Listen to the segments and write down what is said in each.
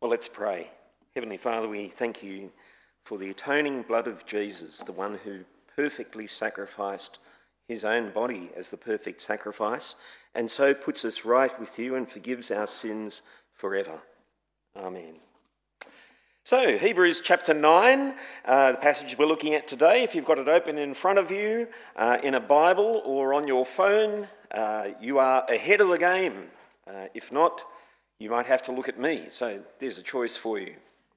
Well, let's pray. Heavenly Father, we thank you for the atoning blood of Jesus, the one who perfectly sacrificed his own body as the perfect sacrifice, and so puts us right with you and forgives our sins forever. Amen. So, Hebrews chapter 9, the passage we're looking at today. If you've got it open in front of you, in a Bible or on your phone, you are ahead of the game. If not, you might have to look at me. So there's a choice for you.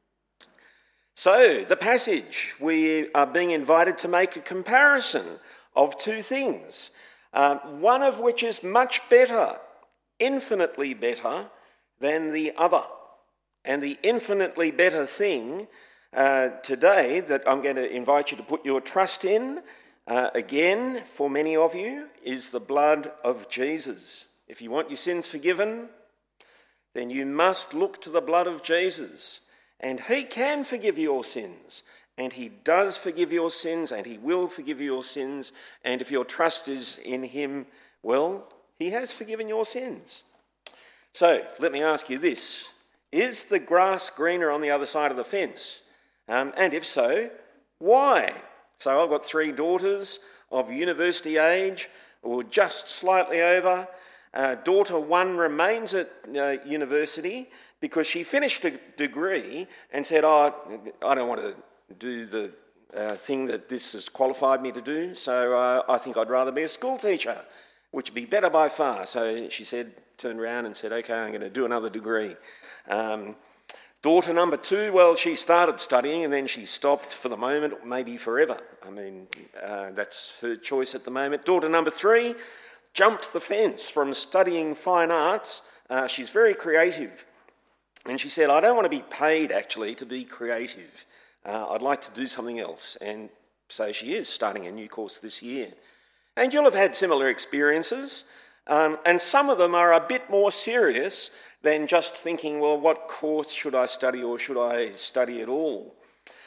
So, the passage, we are being invited to make a comparison of two things, one of which is much better, infinitely better than the other. And the infinitely better thing today that I'm going to invite you to put your trust in, again, for many of you, is the blood of Jesus. If you want your sins forgiven, then you must look to the blood of Jesus. And he can forgive your sins. And he does forgive your sins, and he will forgive your sins. And if your trust is in him, well, he has forgiven your sins. So, let me ask you this. Is the grass greener on the other side of the fence? And if so, why? So I've got 3 daughters of university age, or just slightly over. Daughter 1 remains at university because she finished a degree and said, I don't want to do the thing that this has qualified me to do, so I think I'd rather be a school teacher, which would be better by far. So she said, turned around and said, okay, I'm going to do another degree. Daughter number 2, well, she started studying and then she stopped for the moment, maybe forever. I mean, that's her choice at the moment. Daughter number 3 jumped the fence from studying fine arts. She's very creative. And she said, I don't want to be paid, actually, to be creative. I'd like to do something else. And so she is starting a new course this year. And you'll have had similar experiences. And some of them are a bit more serious than just thinking, well, what course should I study or should I study at all?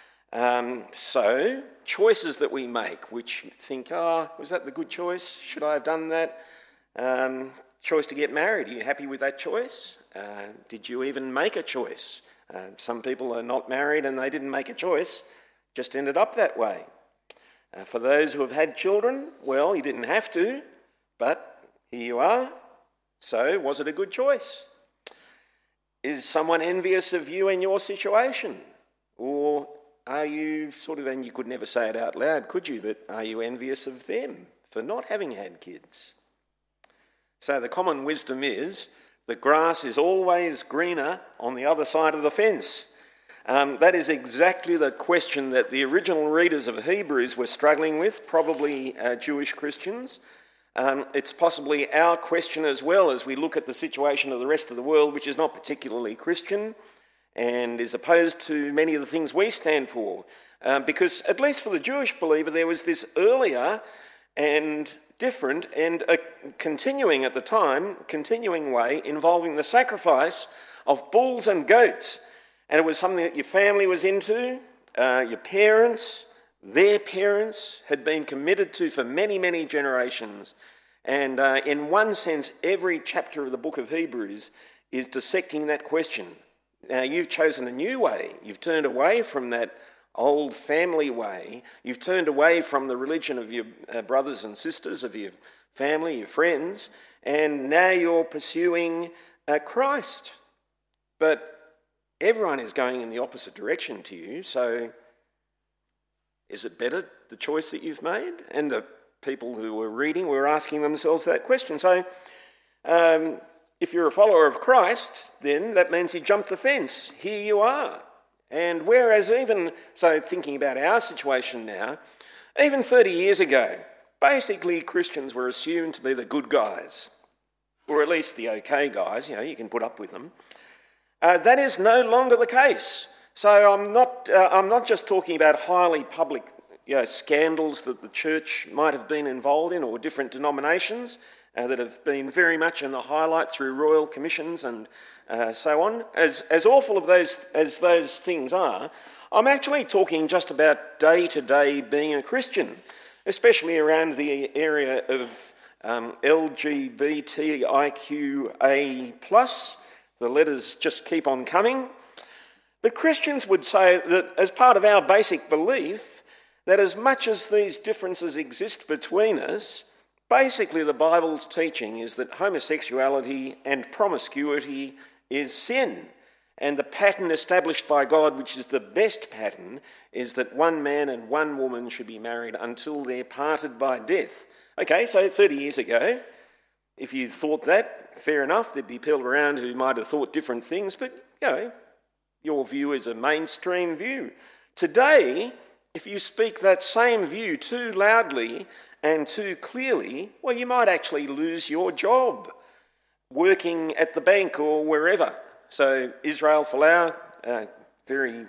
So, choices that we make, which think, was that the good choice? Should I have done that? Choice to get married, are you happy with that choice? Did you even make a choice? Some people are not married and they didn't make a choice, just ended up that way. For those who have had children, well, you didn't have to, but here you are. So, was it a good choice? Is someone envious of you and your situation? Or are you and you could never say it out loud, could you? But are you envious of them for not having had kids? So the common wisdom is the grass is always greener on the other side of the fence. That is exactly the question that the original readers of Hebrews were struggling with, probably Jewish Christians. It's possibly our question as well as we look at the situation of the rest of the world, which is not particularly Christian and is opposed to many of the things we stand for. Because at least for the Jewish believer, there was this earlier and different and a continuing way involving the sacrifice of bulls and goats. And it was something that your family was into, your parents, their parents had been committed to for many, many generations. And in one sense, every chapter of the book of Hebrews is dissecting that question. Now, you've chosen a new way. You've turned away from that old family way. You've turned away from the religion of your brothers and sisters, of your family, your friends, and now you're pursuing Christ. But everyone is going in the opposite direction to you, so is it better, the choice that you've made? And the people who were reading were asking themselves that question. So if you're a follower of Christ, then that means you jumped the fence. Here you are. And whereas thinking about our situation now, even 30 years ago, basically Christians were assumed to be the good guys, or at least the okay guys, you can put up with them. That is no longer the case. So I'm not just talking about highly public scandals that the church might have been involved in, or different denominations that have been very much in the highlight through royal commissions and so on. As awful of those things are, I'm actually talking just about day-to-day being a Christian, especially around the area of LGBTIQA+. The letters just keep on coming. But Christians would say that as part of our basic belief, that as much as these differences exist between us, basically the Bible's teaching is that homosexuality and promiscuity is sin. And the pattern established by God, which is the best pattern, is that one man and one woman should be married until they're parted by death. Okay, so 30 years ago, if you thought that, fair enough, there'd be people around who might have thought different things, but, your view is a mainstream view. Today, if you speak that same view too loudly and too clearly, well, you might actually lose your job working at the bank or wherever. So Israel Folau, very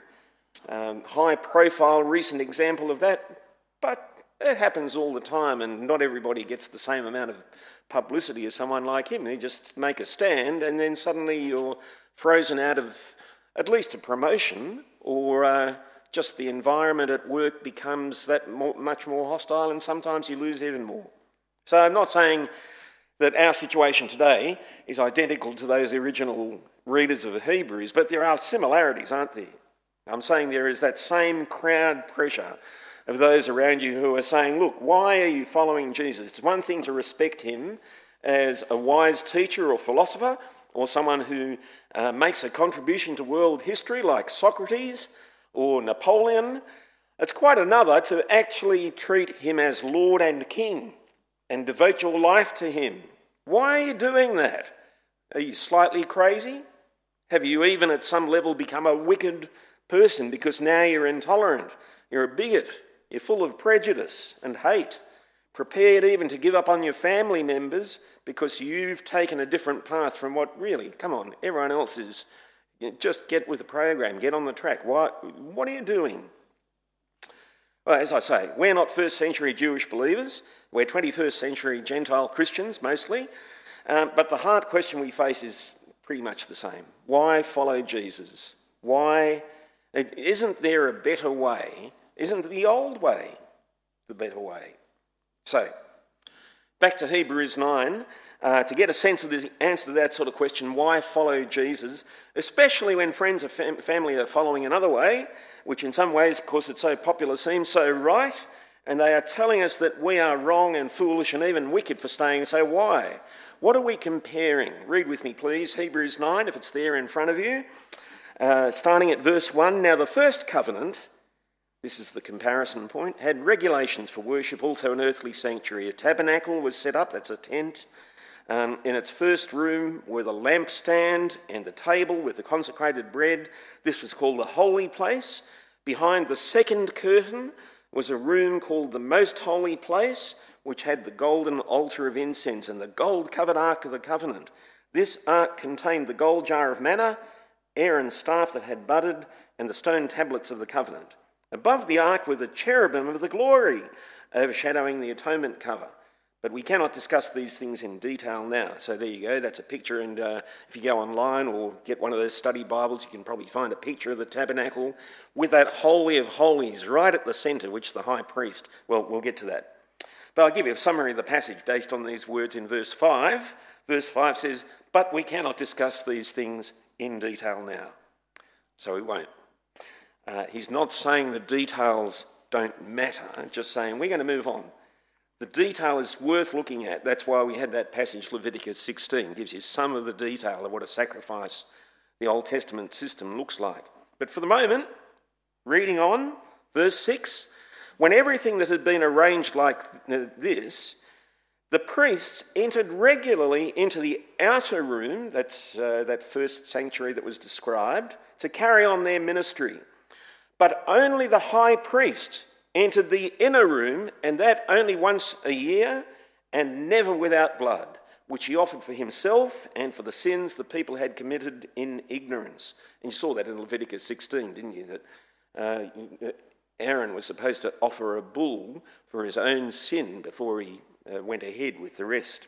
high-profile recent example of that, but it happens all the time, and not everybody gets the same amount of publicity as someone like him. They just make a stand, and then suddenly you're frozen out of at least a promotion, or just the environment at work becomes much more hostile, and sometimes you lose even more. So I'm not saying that our situation today is identical to those original readers of the Hebrews, but there are similarities, aren't there? I'm saying there is that same crowd pressure of those around you who are saying, look, why are you following Jesus? It's one thing to respect him as a wise teacher or philosopher, or someone who makes a contribution to world history like Socrates or Napoleon. It's quite another to actually treat him as Lord and King and devote your life to him. Why are you doing that? Are you slightly crazy? Have you even at some level become a wicked person because now you're intolerant, you're a bigot, you're full of prejudice and hate, prepared even to give up on your family members because you've taken a different path from what really, come on, everyone else is. Just get with the program, get on the track. What are you doing? Well, as I say, we're not first century Jewish believers. We're 21st century Gentile Christians mostly. But the heart question we face is pretty much the same. Why follow Jesus? Why? Isn't there a better way? Isn't the old way the better way? So, back to Hebrews 9, to get a sense of the answer to that sort of question, why follow Jesus, especially when friends or family are following another way, which in some ways, of course, it's so popular, seems so right, and they are telling us that we are wrong and foolish and even wicked for staying. So why? What are we comparing? Read with me, please, Hebrews 9, if it's there in front of you. Starting at verse 1, now the first covenant, this is the comparison point, had regulations for worship, also an earthly sanctuary. A tabernacle was set up, that's a tent. In its first room were the lampstand and the table with the consecrated bread. This was called the holy place. Behind the second curtain was a room called the most holy place, which had the golden altar of incense and the gold-covered ark of the covenant. This ark contained the gold jar of manna, Aaron's staff that had budded, and the stone tablets of the covenant. Above the ark were the cherubim of the glory, overshadowing the atonement cover. But we cannot discuss these things in detail now. So there you go, that's a picture, and if you go online or get one of those study Bibles, you can probably find a picture of the tabernacle with that Holy of Holies right at the centre, which the high priest, well, we'll get to that. But I'll give you a summary of the passage based on these words in verse 5. Verse 5 says, but we cannot discuss these things in detail now. So we won't. He's not saying the details don't matter, just saying we're going to move on. The detail is worth looking at. That's why we had that passage, Leviticus 16, gives you some of the detail of what a sacrifice, the Old Testament system, looks like. But for the moment, reading on, verse 6, when everything that had been arranged like this, the priests entered regularly into the outer room, that's that first sanctuary that was described, to carry on their ministry. But only the high priest entered the inner room, and that only once a year, and never without blood, which he offered for himself and for the sins the people had committed in ignorance. And you saw that in Leviticus 16, didn't you? That Aaron was supposed to offer a bull for his own sin before he went ahead with the rest.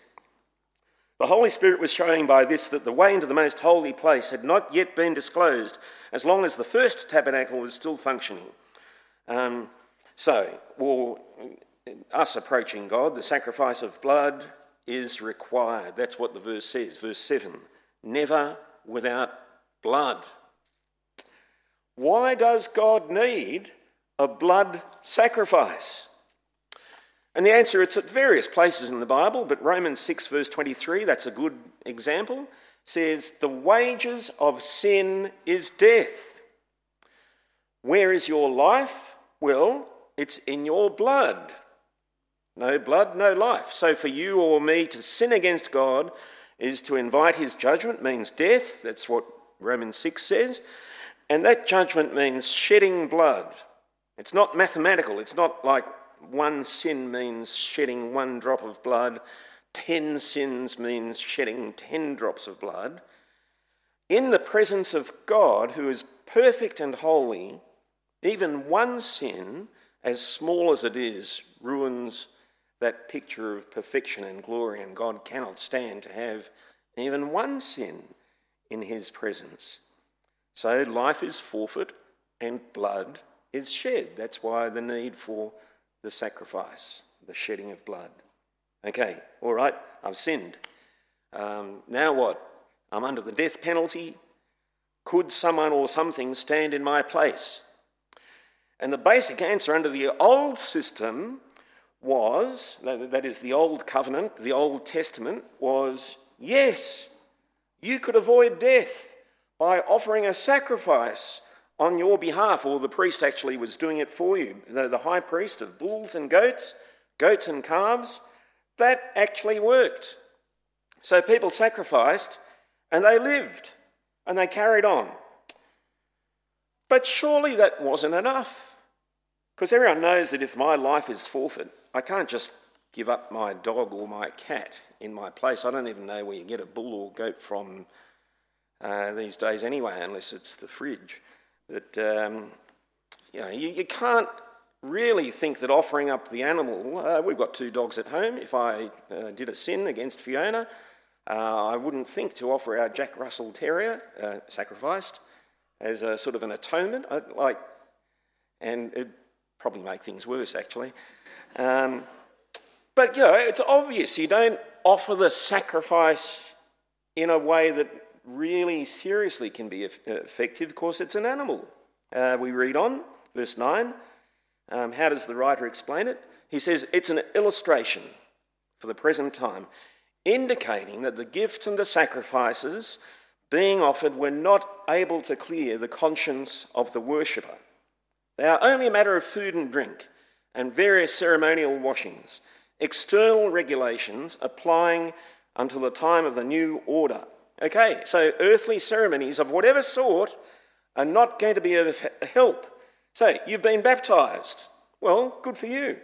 The Holy Spirit was showing by this that the way into the most holy place had not yet been disclosed as long as the first tabernacle was still functioning. Us approaching God, the sacrifice of blood is required. That's what the verse says, verse 7. Never without blood. Why does God need a blood sacrifice? And the answer, it's at various places in the Bible, but Romans 6 verse 23, that's a good example, says, the wages of sin is death. Where is your life? Well, it's in your blood. No blood, no life. So for you or me to sin against God is to invite his judgment, means death. That's what Romans 6 says. And that judgment means shedding blood. It's not mathematical. It's not like one sin means shedding 1 drop of blood. 10 sins means shedding 10 drops of blood. In the presence of God, who is perfect and holy, even one sin, as small as it is, ruins that picture of perfection and glory, and God cannot stand to have even one sin in his presence. So life is forfeit and blood is shed. That's why the need for the sacrifice, the shedding of blood. Okay, all right, I've sinned. Now what? I'm under the death penalty. Could someone or something stand in my place? And the basic answer under the old system was, that is the old covenant, the Old Testament, was yes, you could avoid death by offering a sacrifice on your behalf, or the priest actually was doing it for you. The high priest of bulls and goats and calves, that actually worked. So people sacrificed and they lived and they carried on. But surely that wasn't enough. Because everyone knows that if my life is forfeit, I can't just give up my dog or my cat in my place. I don't even know where you get a bull or goat from these days anyway, unless it's the fridge. But, you can't really think that offering up the animal... we've got 2 dogs at home. If I did a sin against Fiona, I wouldn't think to offer our Jack Russell Terrier, sacrificed, as a sort of an atonement. And it'd probably make things worse, actually. But, it's obvious you don't offer the sacrifice in a way that really seriously can be effective. Of course, it's an animal. We read on, verse 9. How does the writer explain it? He says, it's an illustration for the present time, indicating that the gifts and the sacrifices being offered were not able to clear the conscience of the worshipper. They are only a matter of food and drink and various ceremonial washings, external regulations applying until the time of the new order. Okay, so earthly ceremonies of whatever sort are not going to be of help. So, you've been baptised. Well, good for you.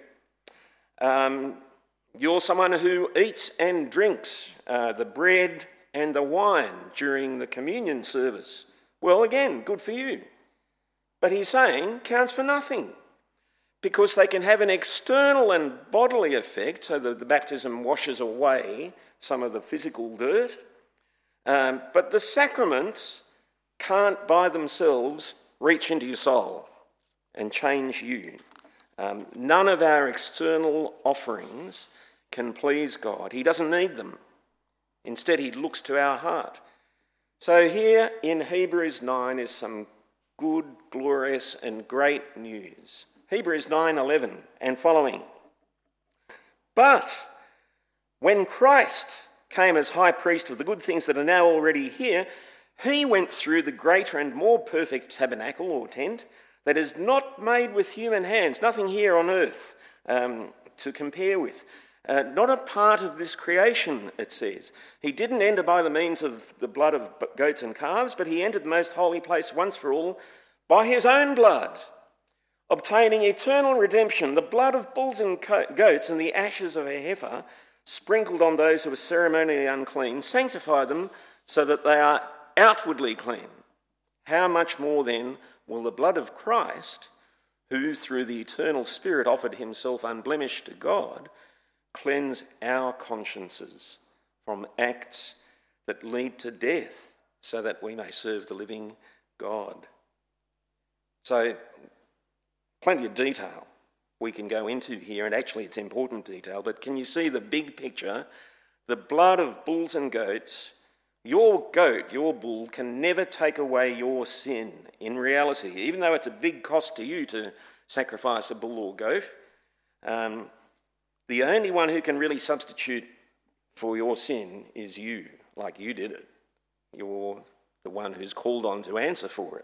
You're someone who eats and drinks the bread and the wine during the communion service. Well, again, good for you. But he's saying counts for nothing, because they can have an external and bodily effect, so that the baptism washes away some of the physical dirt, but the sacraments can't by themselves reach into your soul and change you. None of our external offerings can please God. He doesn't need them. Instead, he looks to our heart. So here in Hebrews 9 is some good, glorious and great news. Hebrews 9:11 and following. But when Christ came as high priest of the good things that are now already here, he went through the greater and more perfect tabernacle or tent that is not made with human hands, nothing here on earth to compare with. Not a part of this creation, it says. He didn't enter by the means of the blood of goats and calves, but he entered the most holy place once for all by his own blood, obtaining eternal redemption. The blood of bulls and goats and the ashes of a heifer sprinkled on those who were ceremonially unclean sanctify them so that they are outwardly clean. How much more then will the blood of Christ, who through the eternal Spirit offered himself unblemished to God, cleanse our consciences from acts that lead to death, so that we may serve the living God. So, plenty of detail we can go into here, and actually it's important detail, but can you see the big picture? The blood of bulls and goats Your goat, your bull, can never take away your sin in reality. Even though it's a big cost to you to sacrifice a bull or goat, the only one who can really substitute for your sin is you, like you did it. You're the one who's called on to answer for it.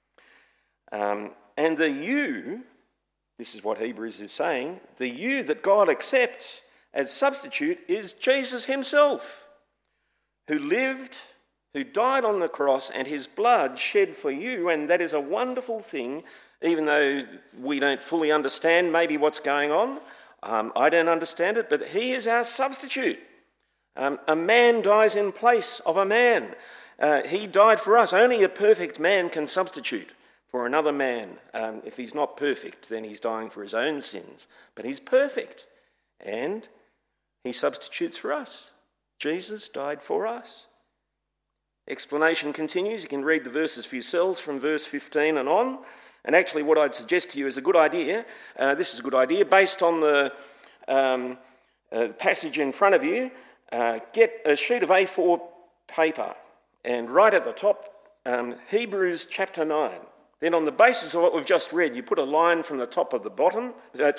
And the you, this is what Hebrews is saying, the you that God accepts as substitute is Jesus himself, who lived, who died on the cross, and his blood shed for you. And that is a wonderful thing, even though we don't fully understand maybe what's going on. I don't understand it, but he is our substitute. A man dies in place of a man. He died for us. Only a perfect man can substitute for another man. If he's not perfect, then he's dying for his own sins. But he's perfect, and he substitutes for us. Jesus died for us. Explanation continues. You can read the verses for yourselves from verse 15 and on. And actually what I'd suggest to you is a good idea. This is a good idea. Based on the passage in front of you, get a sheet of A4 paper and write at the top Hebrews chapter 9. Then on the basis of what we've just read, you put a line from the top to the bottom.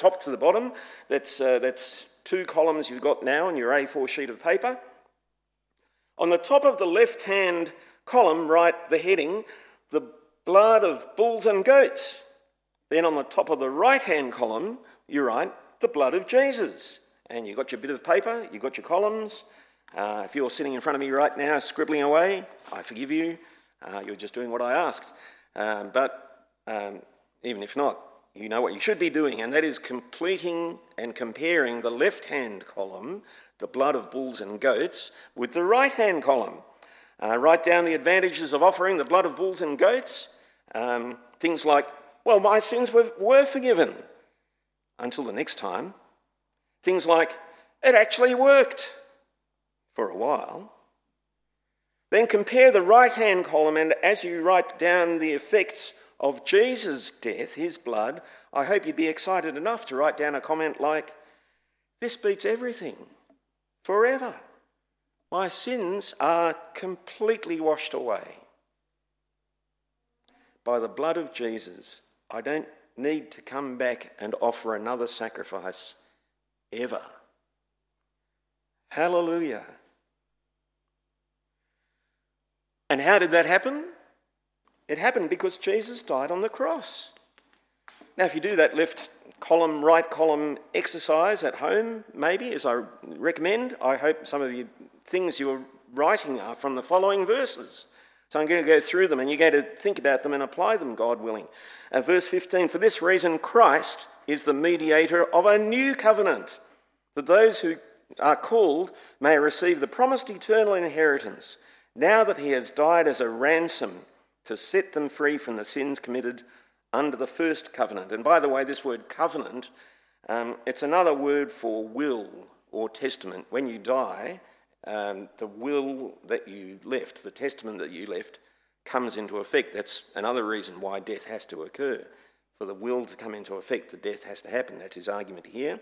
That's 2 columns you've got now on your A4 sheet of paper. On the top of the left-hand column, write the heading, the blood of bulls and goats. Then on the top of the right-hand column, you write the blood of Jesus. And you've got your bit of paper, you've got your columns. If you're sitting in front of me right now scribbling away, I forgive you. You're just doing what I asked. But even if not, you know what you should be doing, and that is completing and comparing the left-hand column, the blood of bulls and goats, with the right-hand column. Write down the advantages of offering the blood of bulls and goats. Things like, well, my sins were forgiven until the next time. Things like, it actually worked for a while. Then compare the right-hand column, and as you write down the effects of Jesus' death, his blood, I hope you'd be excited enough to write down a comment like, this beats everything, forever. My sins are completely washed away. By the blood of Jesus, I don't need to come back and offer another sacrifice ever. Hallelujah. And how did that happen? It happened because Jesus died on the cross. Now, if you do that left column, right column exercise at home, maybe, as I recommend, I hope some of you things you're writing are from the following verses. So I'm going to go through them and you're going to think about them and apply them, God willing. Verse 15, for this reason Christ is the mediator of a new covenant, that those who are called may receive the promised eternal inheritance, now that he has died as a ransom to set them free from the sins committed under the first covenant. And by the way, this word covenant, it's another word for will or testament. When you die, the will that you left, the testament that you left, comes into effect. That's another reason why death has to occur. For the will to come into effect, the death has to happen. That's his argument here.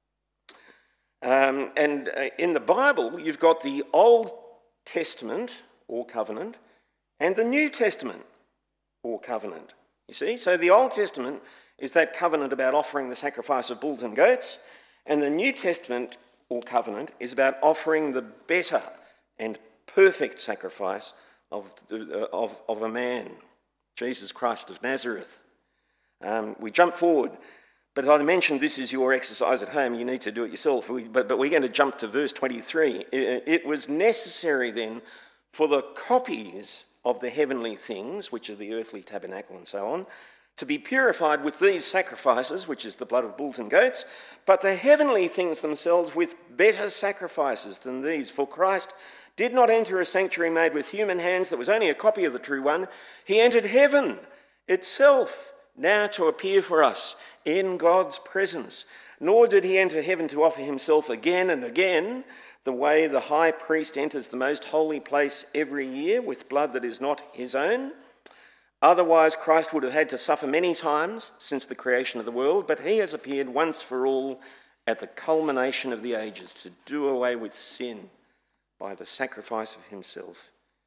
And in the Bible, you've got the Old Testament or covenant and the New Testament or covenant. You see? So the Old Testament is that covenant about offering the sacrifice of bulls and goats, and the New Testament or covenant is about offering the better and perfect sacrifice of a man, Jesus Christ of Nazareth. We jump forward, but as I mentioned, this is your exercise at home. You need to do it yourself. But we're going to jump to verse 23. It was necessary then for the copies of the heavenly things, which are the earthly tabernacle and so on, to be purified with these sacrifices, which is the blood of bulls and goats, but the heavenly things themselves with better sacrifices than these. For Christ did not enter a sanctuary made with human hands that was only a copy of the true one. He entered heaven itself, now to appear for us in God's presence. Nor did he enter heaven to offer himself again and again, the way the high priest enters the most holy place every year with blood that is not his own. Otherwise, Christ would have had to suffer many times since the creation of the world, but he has appeared once for all at the culmination of the ages to do away with sin by the sacrifice of himself.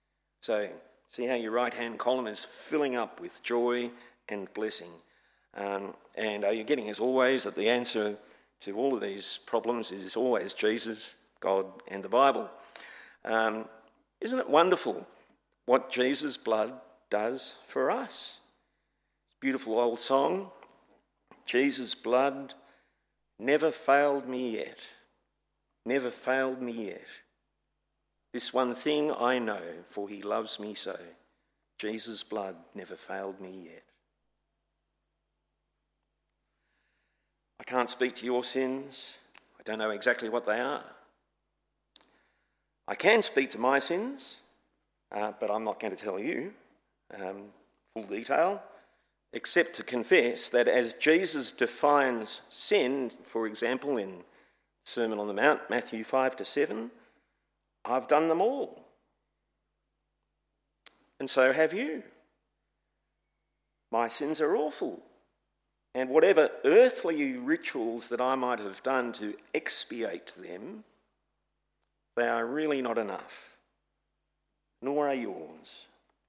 So see how your right-hand column is filling up with joy and blessing. And are you getting, as always, that the answer to all of these problems is always Jesus, God and the Bible? Isn't it wonderful what Jesus' blood does for us? Beautiful old song, Jesus' blood never failed me yet, never failed me yet. This one thing I know, for he loves me so. Jesus' blood never failed me yet. I can't speak to your sins. I don't know exactly what they are. I can speak to my sins, but I'm not going to tell you full detail, except to confess that as Jesus defines sin, for example, in Sermon on the Mount, Matthew 5-7, I've done them all. And so have you. My sins are awful. And whatever earthly rituals that I might have done to expiate them, they are really not enough, nor are yours.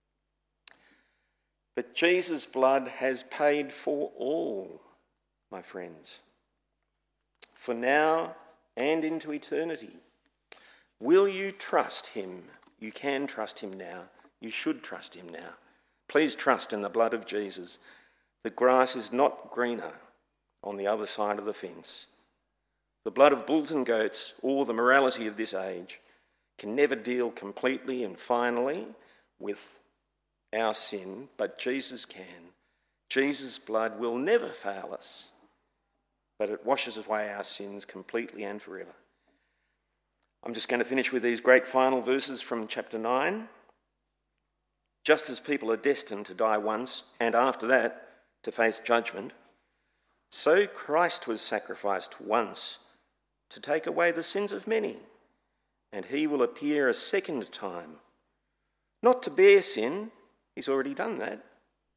But Jesus' blood has paid for all, my friends, for now and into eternity. Will you trust him? You can trust him now. You should trust him now. Please trust in the blood of Jesus. The grass is not greener on the other side of the fence. The blood of bulls and goats, or the morality of this age, can never deal completely and finally with our sin, but Jesus can. Jesus' blood will never fail us, but it washes away our sins completely and forever. I'm just going to finish with these great final verses from chapter 9. Just as people are destined to die once, and after that to face judgment, so Christ was sacrificed once to take away the sins of many, and he will appear a second time, not to bear sin, he's already done that,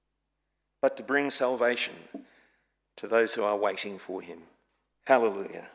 but to bring salvation to those who are waiting for him. Hallelujah.